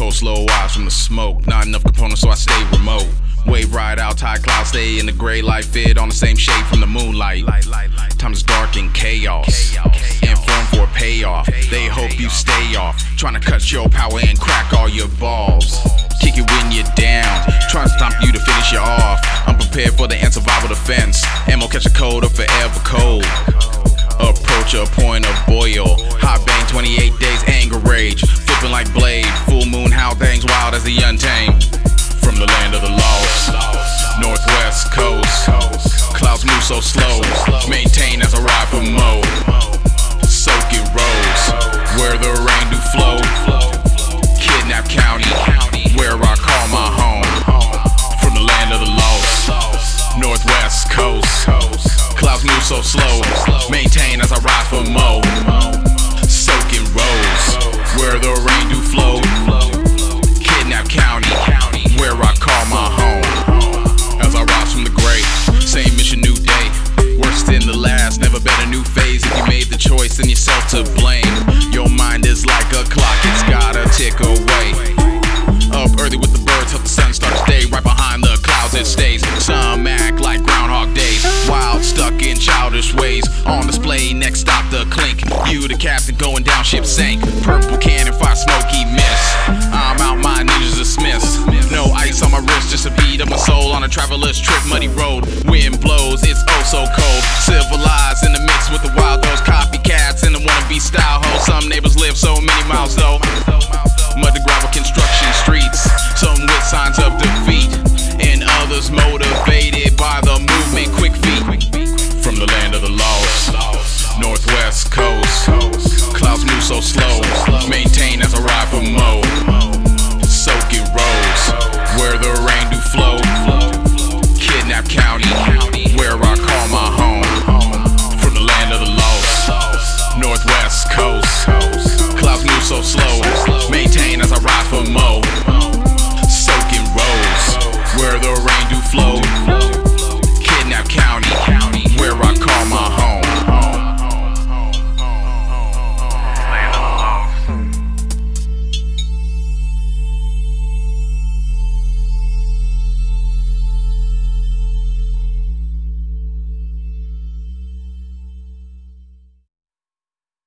control, slow eyes from the smoke. Not enough components, so I stay remote. Wave ride out, high clouds, stay in the gray light, fit on the same shade from the moonlight. Time's dark and chaos, informed for payoff. They hope you stay off, trying to cut your power and crack all your balls. Kick it when you're down, trying to stomp you to finish you off. Unprepared for the end, survival defense. Ammo catch a cold or forever cold. Approach a point of boil. Hot bang, 28 days, anger rage. Flipping like blade, full moon, how things wild as the untamed. From the land of the lost, northwest coast. Clouds move so slow, maintain as I ride for mode. Soaking roads, where the rain do flow. Kidnap County, where I call my home. From the land of the lost, northwest coast. Clouds move so slow, maintain as I rise for mode. Soaking roads, where the rain do flow. Kidnap County, where I call my home. As I rise from the grave, same mission, new day. Worse than the last, never been a new phase. If you made the choice, then yourself to blame. Your mind is like a clock, it's gotta tick away. Up early with the birds, help the sun starts day. Right behind the clouds it stays. Some act like Groundhog Days, wild, stuck in childish ways. On display, next stop the clink. You the captain, going down, ship sank. Purple cannon, fire, smoky mist. I'm out, my ninjas dismissed. No ice on my wrist, just a beat of my soul. On a traveler's trip, muddy road. Wind blows, it's oh so cold. Civilized in the mix with the wild those copycats and the wannabe style hoes. Some neighbors live so many miles though. Mud to gravel construction streets, some with signs of defeat, and others motivated by the movement, quick feet. From the land of the lost, northwest coast. Clouds move so slow, maintain as I ride for mud.